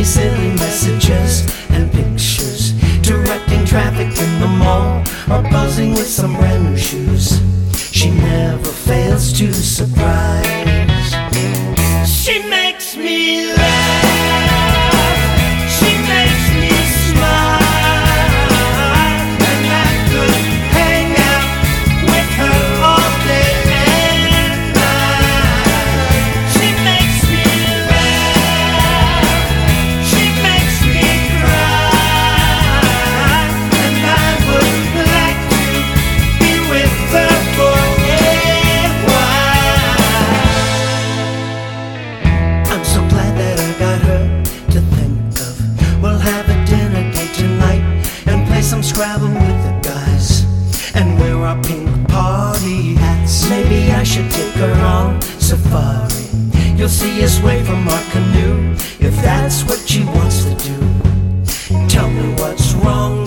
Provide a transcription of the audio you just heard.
silly messages and pictures, directing traffic in the mall, or buzzing with some brand new shoes. She never fails to surprise. She makes me laugh, she makes me smile, and I could hang out with her all day and night. She makes me laugh, she makes me cry, and I would like to be with her for a while. I'm so glad that I got her to think of. We'll have a dinner date tonight and play some Scrabble with the guys, and wear our pink party hats. Maybe I should take her on safari. You'll see us wave from our canoe, if that's what she wants to do. Tell me what's wrong